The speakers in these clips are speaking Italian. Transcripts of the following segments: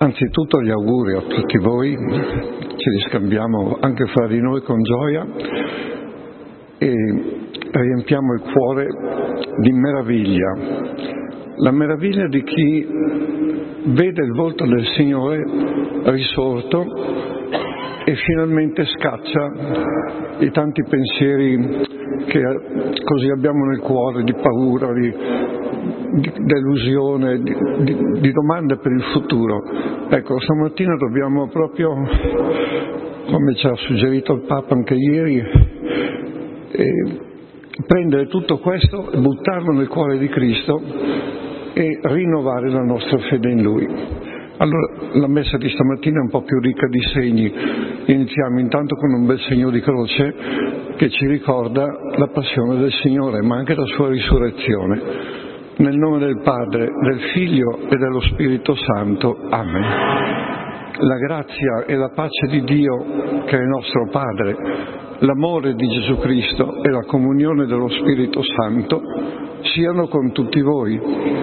Anzitutto gli auguri a tutti voi, ce li scambiamo anche fra di noi con gioia e riempiamo il cuore di meraviglia, la meraviglia di chi vede il volto del Signore risorto e finalmente scaccia i tanti pensieri che così abbiamo nel cuore, di paura, di delusione, di domande per il futuro. Ecco, stamattina dobbiamo proprio, come ci ha suggerito il Papa anche ieri, prendere tutto questo, buttarlo nel cuore di Cristo e rinnovare la nostra fede in Lui. Allora, la messa di stamattina è un po' più ricca di segni. Iniziamo intanto con un bel segno di croce che ci ricorda la passione del Signore, ma anche la sua risurrezione. Nel nome del Padre, del Figlio e dello Spirito Santo. Amen. La grazia e la pace di Dio, che è il nostro Padre, l'amore di Gesù Cristo e la comunione dello Spirito Santo siano con tutti voi.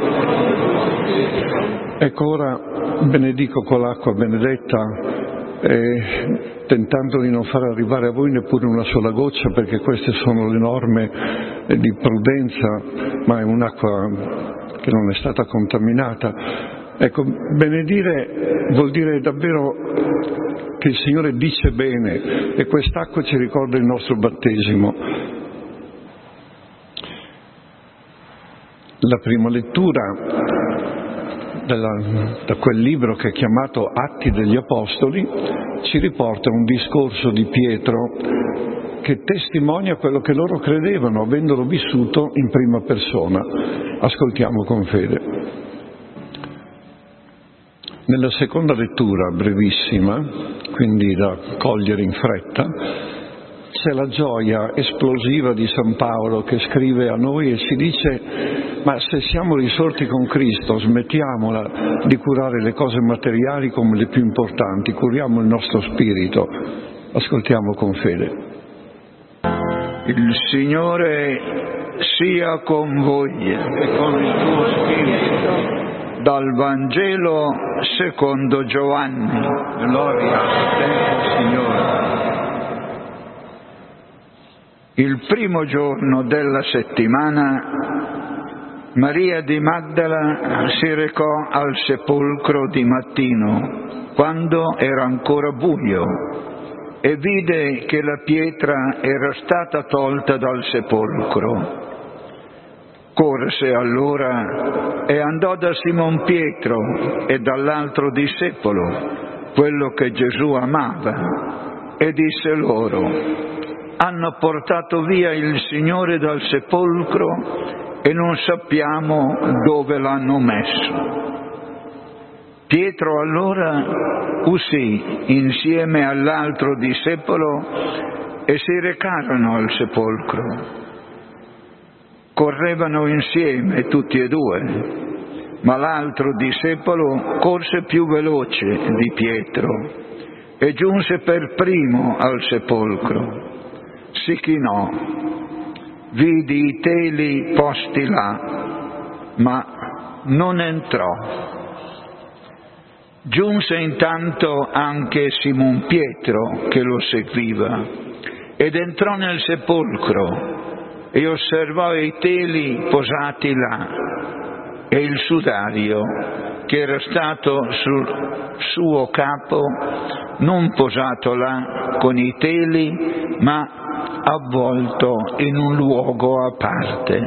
Ecco, ora benedico con l'acqua benedetta, tentando di non far arrivare a voi neppure una sola goccia, perché queste sono le norme di prudenza, ma è un'acqua che non è stata contaminata. Ecco, benedire vuol dire davvero che il Signore dice bene, e quest'acqua ci ricorda il nostro battesimo. La prima lettura da quel libro che è chiamato Atti degli Apostoli ci riporta un discorso di Pietro che testimonia quello che loro credevano, avendolo vissuto in prima persona. Ascoltiamo con fede. Nella seconda lettura, brevissima, quindi da cogliere in fretta, c'è la gioia esplosiva di San Paolo che scrive a noi e ci dice: ma se siamo risorti con Cristo, smettiamola di curare le cose materiali come le più importanti, curiamo il nostro spirito. Ascoltiamo con fede. Il Signore sia con voi E con il tuo spirito. dal Vangelo secondo Giovanni. Gloria a te, Signore. Il primo giorno della settimana, Maria di Magdala si recò al sepolcro di mattino, quando era ancora buio, e vide che la pietra era stata tolta dal sepolcro. Corse allora e andò da Simon Pietro e dall'altro discepolo, quello che Gesù amava, e disse loro: hanno portato via il Signore dal sepolcro e non sappiamo dove l'hanno messo. Pietro allora uscì insieme all'altro discepolo e si recarono al sepolcro. Correvano insieme tutti e due, ma l'altro discepolo corse più veloce di Pietro e giunse per primo al sepolcro. Si chinò, vidi i teli posti là, ma non entrò. Giunse intanto anche Simon Pietro, che lo seguiva, ed entrò nel sepolcro e osservò i teli posati là e il sudario che era stato sul suo capo, non posato là con i teli, ma avvolto in un luogo a parte.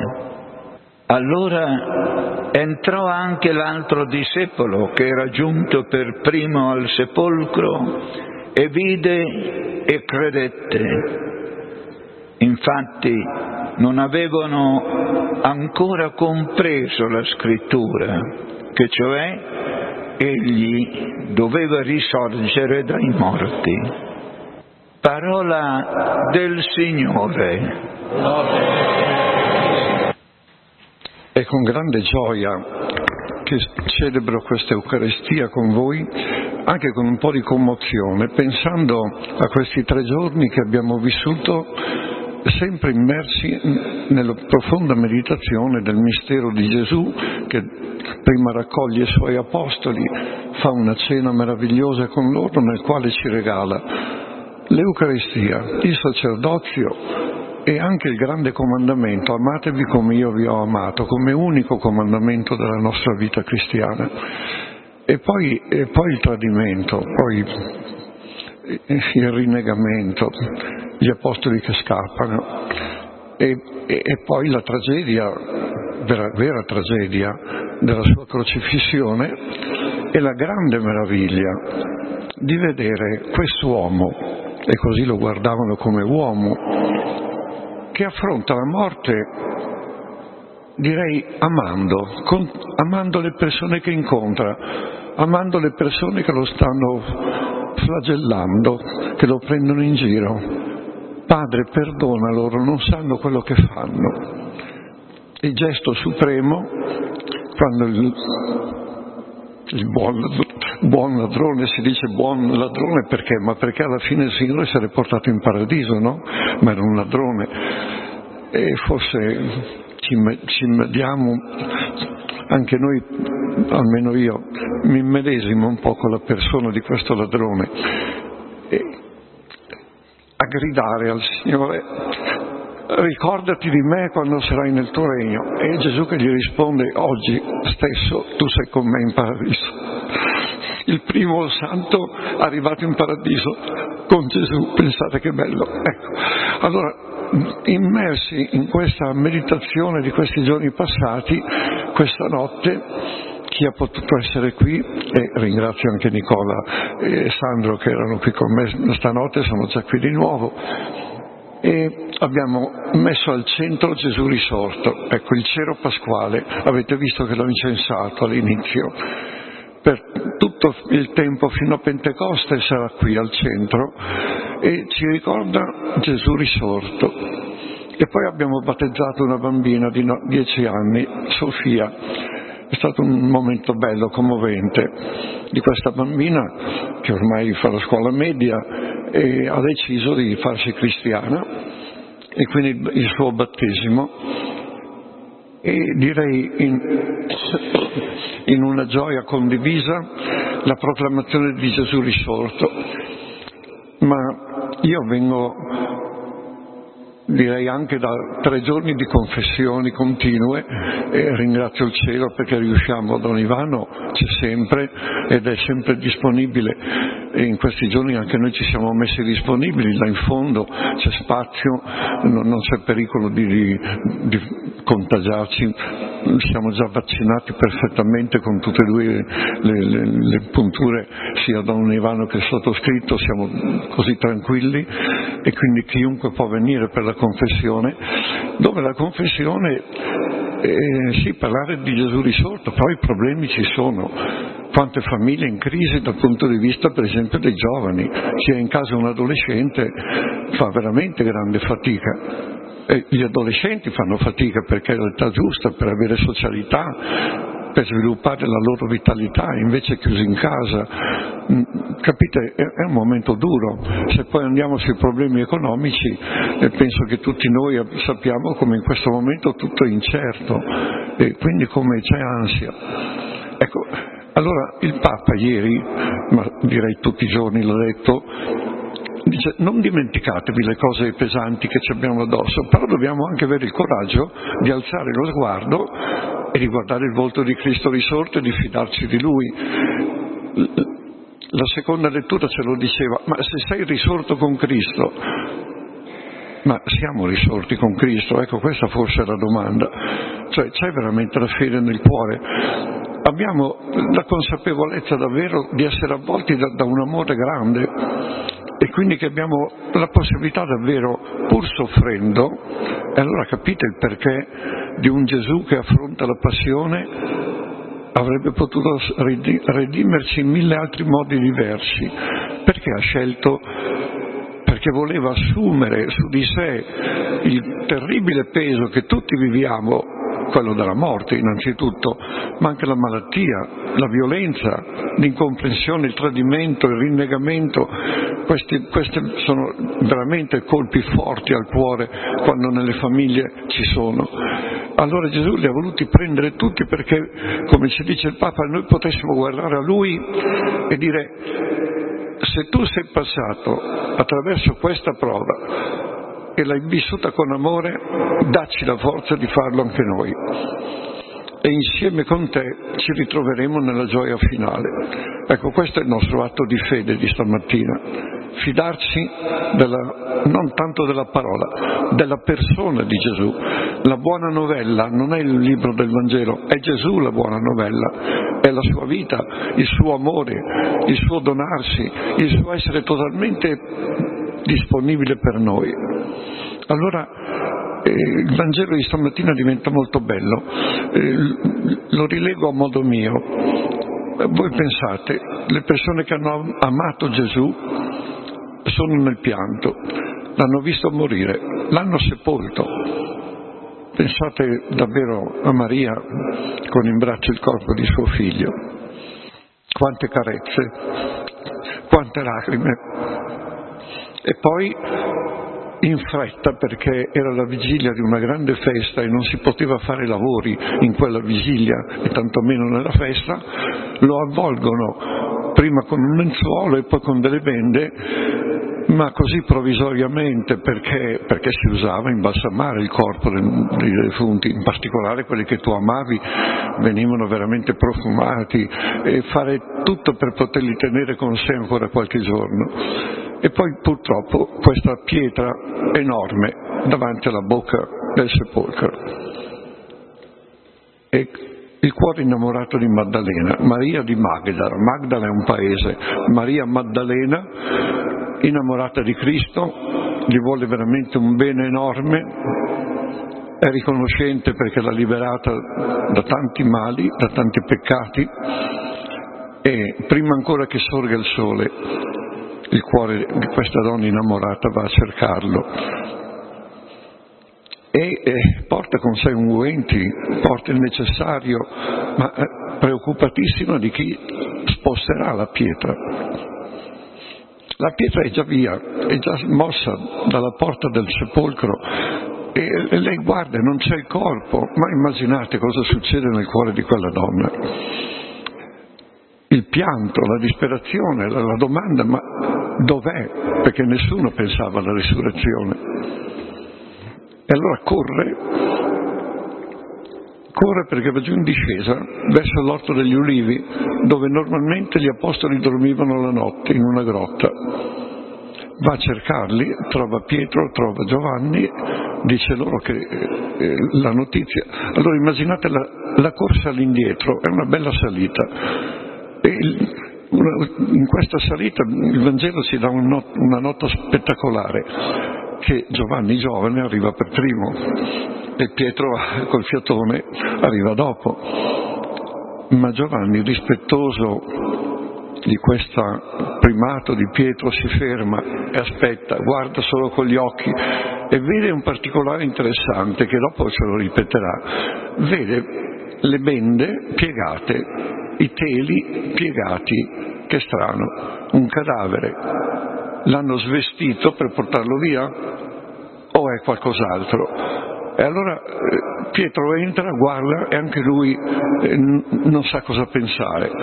Allora entrò anche l'altro discepolo che era giunto per primo al sepolcro e vide e credette. Infatti non avevano ancora compreso la scrittura, che cioè egli doveva risorgere dai morti. Parola del Signore. È con grande gioia che celebro questa Eucaristia con voi, anche con un po' di commozione, pensando a questi 3 giorni che abbiamo vissuto sempre immersi nella profonda meditazione del mistero di Gesù, che prima raccoglie i suoi apostoli, fa una cena meravigliosa con loro nel quale ci regala l'Eucaristia, il sacerdozio e anche il grande comandamento: amatevi come io vi ho amato, come unico comandamento della nostra vita cristiana. E poi il tradimento, poi il rinnegamento, gli apostoli che scappano e poi la tragedia, vera tragedia della sua crocifissione, e la grande meraviglia di vedere quest'uomo, e così lo guardavano come uomo, che affronta la morte, direi amando le persone che incontra, amando le persone che lo stanno flagellando, che lo prendono in giro. Padre, perdona loro, non sanno quello che fanno. Il gesto supremo, quando il buon ladrone, si dice buon ladrone perché? Ma perché alla fine il Signore si era portato in paradiso, no? Ma era un ladrone. E forse ci immediamo, anche noi, almeno io, mi immedesimo un po' con la persona di questo ladrone, e a gridare al Signore: ricordati di me quando sarai nel tuo regno. E Gesù che gli risponde: oggi stesso tu sei con me in paradiso. Il primo santo arrivato in paradiso con Gesù, pensate che bello. Ecco, allora, immersi in questa meditazione di questi giorni passati, questa notte, chi ha potuto essere qui, e ringrazio anche Nicola e Sandro che erano qui con me stanotte, sono già qui di nuovo, e abbiamo messo al centro Gesù risorto. Ecco, il cero pasquale, avete visto che l'ho incensato all'inizio, per tutto il tempo fino a Pentecoste sarà qui al centro e ci ricorda Gesù risorto. E poi abbiamo battezzato una bambina di 10 anni, Sofia. È stato un momento bello, commovente, di questa bambina che ormai fa la scuola media e ha deciso di farsi cristiana, e quindi il suo battesimo, e direi in una gioia condivisa la proclamazione di Gesù risorto. Ma io vengo, direi anche da 3 giorni di confessioni continue, e ringrazio il cielo perché riusciamo. Don Ivano c'è sempre ed è sempre disponibile, e in questi giorni anche noi ci siamo messi disponibili. Là in fondo c'è spazio, non c'è pericolo di contagiarci, siamo già vaccinati perfettamente con tutte e 2 le punture, sia Don Ivano che il sottoscritto, siamo così tranquilli, e quindi chiunque può venire per la confessione, dove la confessione sì, parlare di Gesù risorto, però i problemi ci sono. Quante famiglie in crisi dal punto di vista per esempio dei giovani, chi è in casa un adolescente fa veramente grande fatica, e gli adolescenti fanno fatica perché è l'età giusta per avere socialità, per sviluppare la loro vitalità, invece chiusi in casa. Capite, è un momento duro. Se poi andiamo sui problemi economici, penso che tutti noi sappiamo come in questo momento tutto è incerto, e quindi come c'è ansia. Ecco, allora il Papa ieri, ma direi tutti i giorni l'ha detto, dice: non dimenticatevi le cose pesanti che ci abbiamo addosso, però dobbiamo anche avere il coraggio di alzare lo sguardo e di guardare il volto di Cristo risorto e di fidarci di Lui. La seconda lettura ce lo diceva: ma se sei risorto con Cristo, ma siamo risorti con Cristo? Ecco, questa forse è la domanda. Cioè, c'è veramente la fede nel cuore? Abbiamo la consapevolezza davvero di essere avvolti da un amore grande, e quindi che abbiamo la possibilità davvero, pur soffrendo, e allora capite il perché di un Gesù che affronta la passione, avrebbe potuto redimerci in 1000 altri modi diversi. Perché ha scelto? Perché voleva assumere su di sé il terribile peso che tutti viviamo, quello della morte innanzitutto, ma anche la malattia, la violenza, l'incomprensione, il tradimento, il rinnegamento, questi sono veramente colpi forti al cuore quando nelle famiglie ci sono. Allora Gesù li ha voluti prendere tutti perché, come ci dice il Papa, noi potessimo guardare a Lui e dire: se tu sei passato attraverso questa prova e l'hai vissuta con amore, dacci la forza di farlo anche noi. E insieme con te ci ritroveremo nella gioia finale. Ecco, questo è il nostro atto di fede di stamattina. Fidarci non tanto della parola, della persona di Gesù. La buona novella non è il libro del Vangelo, è Gesù la buona novella, è la sua vita, il suo amore, il suo donarsi, il suo essere totalmente disponibile per noi. Allora il Vangelo di stamattina diventa molto bello, lo rilego a modo mio. Voi pensate, le persone che hanno amato Gesù sono nel pianto, l'hanno visto morire, l'hanno sepolto. Pensate davvero a Maria con in braccio il corpo di suo figlio. Quante carezze, quante lacrime. E poi in fretta, perché era la vigilia di una grande festa e non si poteva fare lavori in quella vigilia e tantomeno nella festa, lo avvolgono prima con un lenzuolo e poi con delle bende, ma così provvisoriamente, perché si usava imbalsamare il corpo dei defunti, in particolare quelli che tu amavi venivano veramente profumati, e fare tutto per poterli tenere con sé ancora qualche giorno. E poi purtroppo questa pietra enorme davanti alla bocca del sepolcro. E il cuore innamorato di Maddalena, Maria di Magdala, Magdala è un paese, Maria Maddalena, innamorata di Cristo, gli vuole veramente un bene enorme, è riconoscente perché l'ha liberata da tanti mali, da tanti peccati, e prima ancora che sorga il sole, il cuore di questa donna innamorata va a cercarlo e porta con sé unguenti, porta il necessario, ma preoccupatissima di chi sposterà la pietra. La pietra è già via, è già mossa dalla porta del sepolcro e lei guarda, non c'è il corpo, ma immaginate cosa succede nel cuore di quella donna. Il pianto, la disperazione, la domanda: ma dov'è? Perché nessuno pensava alla risurrezione. E allora corre perché va giù in discesa verso l'Orto degli Ulivi, dove normalmente gli apostoli dormivano la notte in una grotta. Va a cercarli, trova Pietro, trova Giovanni, dice loro che la notizia. Allora immaginate la corsa all'indietro, è una bella salita. E in questa salita il Vangelo ci dà una nota spettacolare, che Giovanni giovane arriva per primo e Pietro col fiatone arriva dopo, ma Giovanni, rispettoso di questo primato di Pietro, si ferma e aspetta, guarda solo con gli occhi e vede un particolare interessante che dopo ce lo ripeterà. Vede le bende piegate, i teli piegati. Che strano, un cadavere. L'hanno svestito per portarlo via o è qualcos'altro? E allora Pietro entra, guarda e anche lui non sa cosa pensare.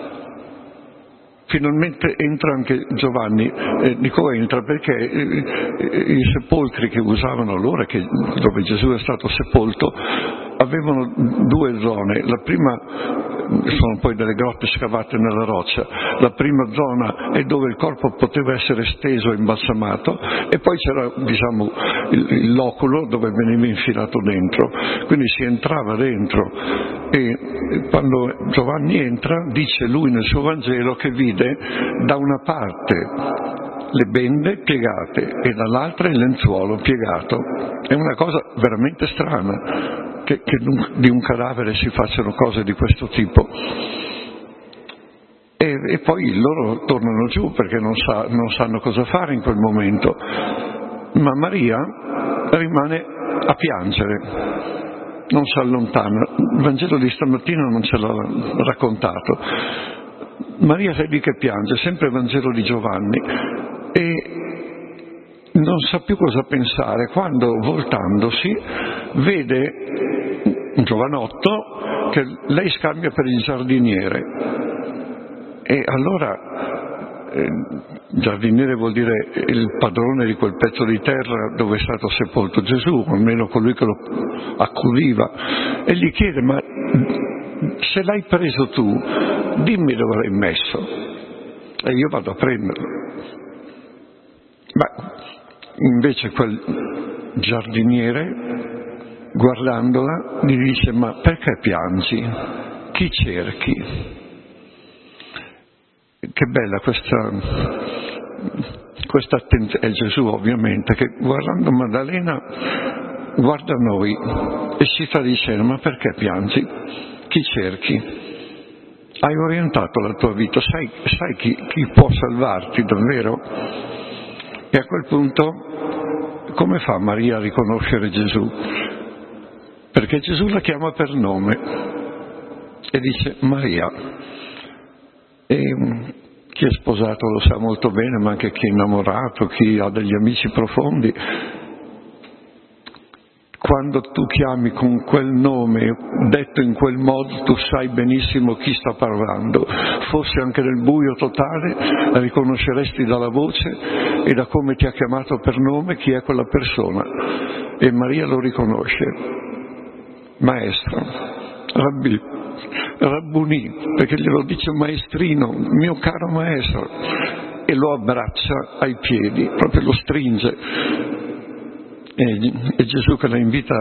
Finalmente entra anche Giovanni, dico entra perché i sepolcri che usavano allora, dove Gesù è stato sepolto, avevano due zone. La prima sono poi delle grotte scavate nella roccia, la prima zona è dove il corpo poteva essere steso e imbalsamato, e poi c'era il loculo dove veniva infilato dentro, quindi si entrava dentro. E quando Giovanni entra, dice lui nel suo Vangelo che vide da una parte le bende piegate e dall'altra il lenzuolo piegato. È una cosa veramente strana che di un cadavere si facciano cose di questo tipo. E poi loro tornano giù perché non sanno cosa fare in quel momento, ma Maria rimane a piangere, non si allontana. Il Vangelo di stamattina non ce l'ha raccontato. Maria è lì che piange, sempre il Vangelo di Giovanni, e non sa più cosa pensare quando, voltandosi, vede un giovanotto che lei scambia per il giardiniere. E allora, giardiniere vuol dire il padrone di quel pezzo di terra dove è stato sepolto Gesù, almeno colui che lo accudiva, e gli chiede: ma se l'hai preso tu, dimmi dove l'hai messo e io vado a prenderlo. Ma invece quel giardiniere, guardandola, gli dice: ma perché piangi? Chi cerchi? Che bella questa attenzione. È Gesù, ovviamente, che guardando Maddalena guarda noi e ci sta dicendo: ma perché piangi? Chi cerchi? Hai orientato la tua vita? Sai chi può salvarti davvero? E a quel punto come fa Maria a riconoscere Gesù? Perché Gesù la chiama per nome e dice: Maria. E chi è sposato lo sa molto bene, ma anche chi è innamorato, chi ha degli amici profondi, quando tu chiami con quel nome, detto in quel modo, tu sai benissimo chi sta parlando. Fosse anche nel buio totale, la riconosceresti dalla voce e da come ti ha chiamato per nome chi è quella persona. E Maria lo riconosce: maestro, Rabbi, Rabbuni, perché glielo dice maestrino, mio caro maestro, e lo abbraccia ai piedi, proprio lo stringe. E Gesù che la invita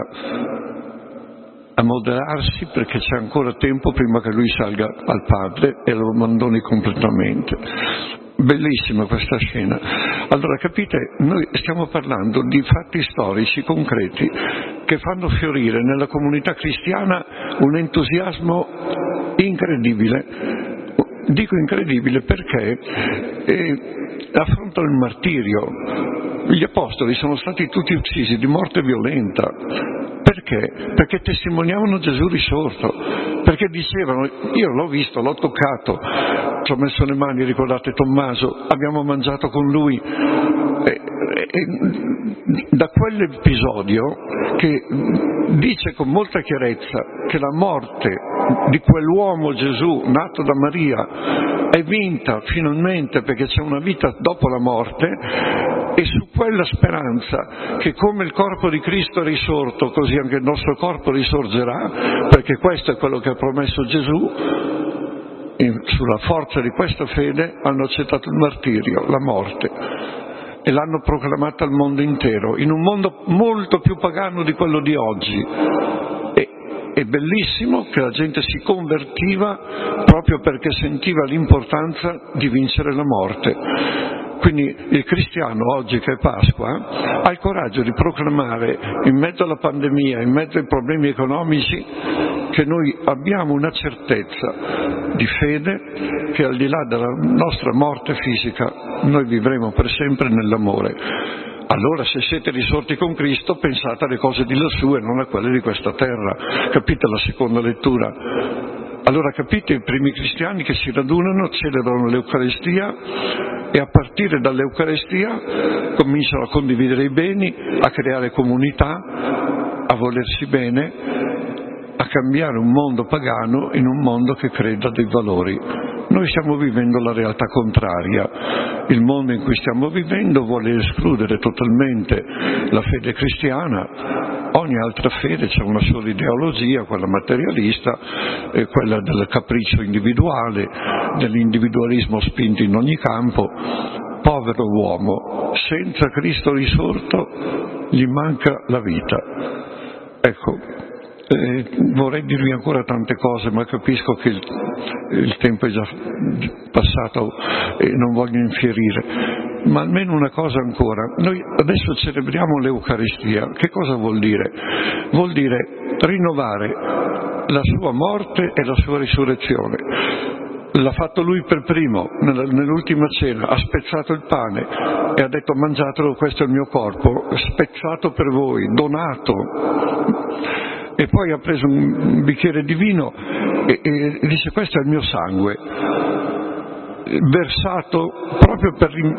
a moderarsi, perché c'è ancora tempo prima che lui salga al Padre e lo abbandoni completamente. Bellissima questa scena. Allora, capite, noi stiamo parlando di fatti storici concreti che fanno fiorire nella comunità cristiana un entusiasmo incredibile. Dico incredibile perché affrontano il martirio. Gli apostoli sono stati tutti uccisi di morte violenta. Perché? Perché testimoniavano Gesù risorto, perché dicevano: io l'ho visto, l'ho toccato, ci ho messo le mani, ricordate Tommaso, abbiamo mangiato con lui. Da quell'episodio, che dice con molta chiarezza che la morte di quell'uomo Gesù nato da Maria è vinta finalmente, perché c'è una vita dopo la morte, e su quella speranza che come il corpo di Cristo è risorto, così anche il nostro corpo risorgerà, perché questo è quello che ha promesso Gesù, e sulla forza di questa fede hanno accettato il martirio, la morte, e l'hanno proclamata al mondo intero, in un mondo molto più pagano di quello di oggi. È bellissimo che la gente si convertiva proprio perché sentiva l'importanza di vincere la morte. Quindi il cristiano oggi, che è Pasqua, ha il coraggio di proclamare in mezzo alla pandemia, in mezzo ai problemi economici, che noi abbiamo una certezza di fede, che al di là della nostra morte fisica noi vivremo per sempre nell'amore. Allora, se siete risorti con Cristo, pensate alle cose di lassù e non a quelle di questa terra. Capite la seconda lettura? Allora, capite, i primi cristiani che si radunano, celebrano l'Eucaristia e a partire dall'Eucaristia cominciano a condividere i beni, a creare comunità, a volersi bene, a cambiare un mondo pagano in un mondo che creda dei valori. Noi stiamo vivendo la realtà contraria. Il mondo in cui stiamo vivendo vuole escludere totalmente la fede cristiana. Ogni altra fede c'è una sola ideologia, quella materialista, quella del capriccio individuale, dell'individualismo spinto in ogni campo. Povero uomo, senza Cristo risorto gli manca la vita. Ecco, vorrei dirvi ancora tante cose, ma capisco che il tempo è già passato e non voglio infierire, ma almeno una cosa ancora. Noi adesso celebriamo l'Eucaristia. Che cosa vuol dire? Vuol dire rinnovare la sua morte e la sua risurrezione. L'ha fatto lui per primo, nell'ultima cena, ha spezzato il pane e ha detto: mangiatelo, questo è il mio corpo, spezzato per voi, donato. E poi ha preso un bicchiere di vino e dice: questo è il mio sangue. versato proprio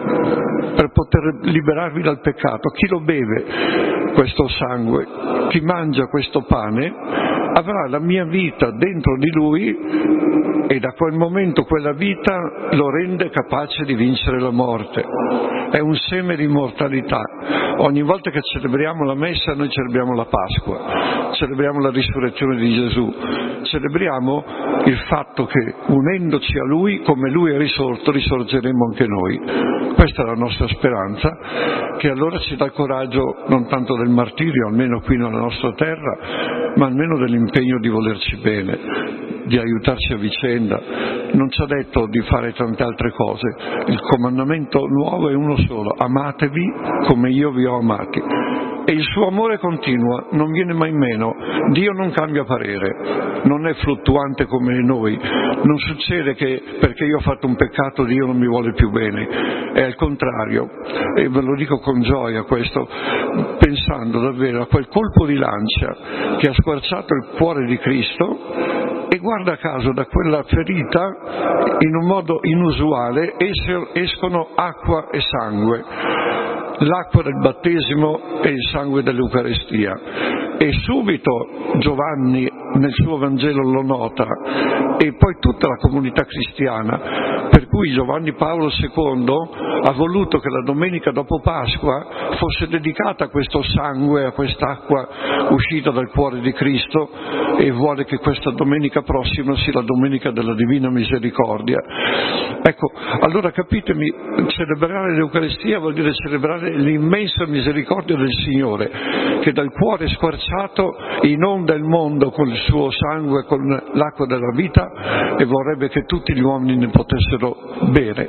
per poter liberarvi dal peccato. Chi lo beve questo sangue, chi mangia questo pane, avrà la mia vita dentro di lui e da quel momento quella vita lo rende capace di vincere la morte. È un seme di immortalità. Ogni volta che celebriamo la messa noi celebriamo la Pasqua, celebriamo la risurrezione di Gesù, celebriamo il fatto che unendoci a Lui, come Lui è risorto, risorgeremo anche noi. Questa è la nostra speranza, che allora ci dà il coraggio non tanto del martirio, almeno qui nella nostra terra, ma almeno dell'impegno di volerci bene, di aiutarci a vicenda. Non ci ha detto di fare tante altre cose. Il comandamento nuovo è uno solo: amatevi come io vi ho amati. E il suo amore continua, non viene mai meno. Dio non cambia parere, non è fluttuante come noi. Non succede che perché io ho fatto un peccato Dio non mi vuole più bene, è al contrario. E ve lo dico con gioia questo, pensando davvero a quel colpo di lancia che ha squarciato il cuore di Cristo, e guarda caso da quella ferita, in un modo inusuale, escono acqua e sangue. L'acqua del battesimo e il sangue dell'Eucaristia. E subito Giovanni nel suo Vangelo lo nota, e poi tutta la comunità cristiana, per cui Giovanni Paolo II ha voluto che la domenica dopo Pasqua fosse dedicata a questo sangue, a quest'acqua uscita dal cuore di Cristo, e vuole che questa domenica prossima sia la domenica della Divina Misericordia. Ecco, allora capitemi, celebrare l'Eucaristia vuol dire celebrare l'immensa misericordia del Signore, che dal cuore squarciato inonda il mondo con il suo sangue, con l'acqua della vita, e vorrebbe che tutti gli uomini ne potessero bere.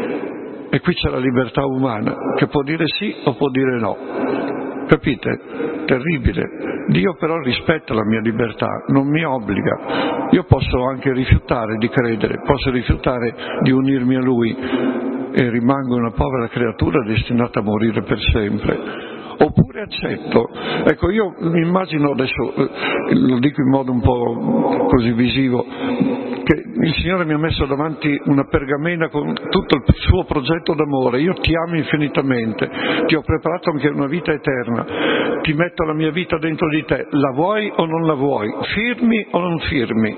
E qui c'è la libertà umana, che può dire sì o può dire no. Capite? Terribile. Dio però rispetta la mia libertà, non mi obbliga. Io posso anche rifiutare di credere, posso rifiutare di unirmi a Lui, e rimango una povera creatura destinata a morire per sempre. Oppure accetto. Ecco, io mi immagino, adesso lo dico in modo un po' così visivo, che il Signore mi ha messo davanti una pergamena con tutto il suo progetto d'amore. Io ti amo infinitamente, ti ho preparato anche una vita eterna, ti metto la mia vita dentro di te, la vuoi o non la vuoi, firmi o non firmi.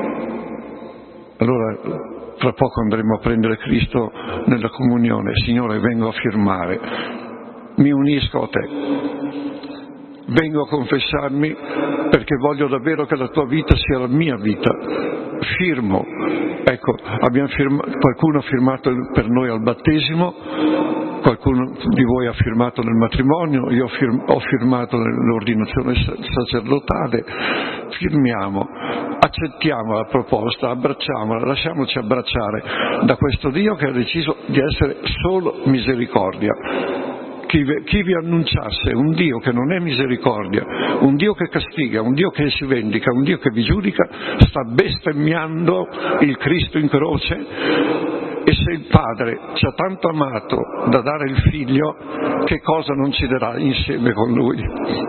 Allora tra poco andremo a prendere Cristo nella comunione. Signore, vengo a firmare, mi unisco a te, vengo a confessarmi perché voglio davvero che la tua vita sia la mia vita. Firmo. Ecco, qualcuno ha firmato per noi al battesimo, qualcuno di voi ha firmato nel matrimonio, io ho firmato nell'ordinazione sacerdotale. Firmiamo, accettiamo la proposta, abbracciamola, lasciamoci abbracciare da questo Dio che ha deciso di essere solo misericordia. Chi vi annunciasse un Dio che non è misericordia, un Dio che castiga, un Dio che si vendica, un Dio che vi giudica, sta bestemmiando il Cristo in croce. E se il Padre ci ha tanto amato da dare il Figlio, che cosa non ci darà insieme con Lui?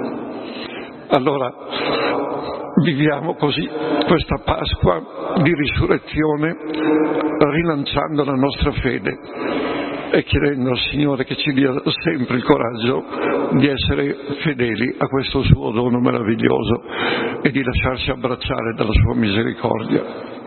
Allora viviamo così questa Pasqua di risurrezione, rilanciando la nostra fede e chiedendo al Signore che ci dia sempre il coraggio di essere fedeli a questo suo dono meraviglioso e di lasciarci abbracciare dalla sua misericordia.